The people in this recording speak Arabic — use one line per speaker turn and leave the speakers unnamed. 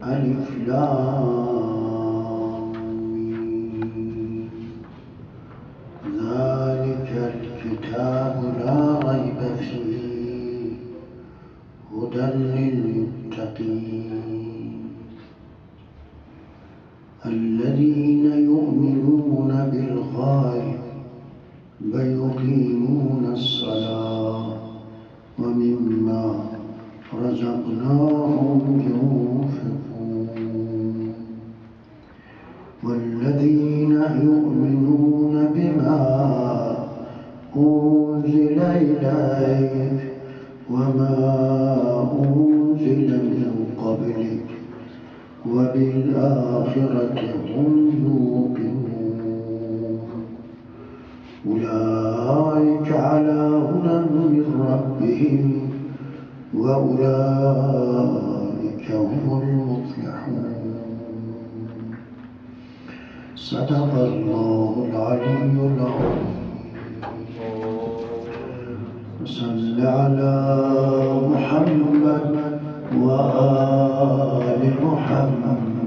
ألف لام ميم. ذلك الكتاب لا ريب فيه هدى للمتقين الذين يؤمنون بالغيب ويقيمون الصلاة ومما رزقناهم ينفقون والذين يؤمنون بما أنزل إليك وما أنزل من قبلك وبالآخرة هم يوقنون أولئك على هدى من ربهم وأولئك هم المفلحون. صدق الله العلي العظيم. صل على محمد وآل محمد.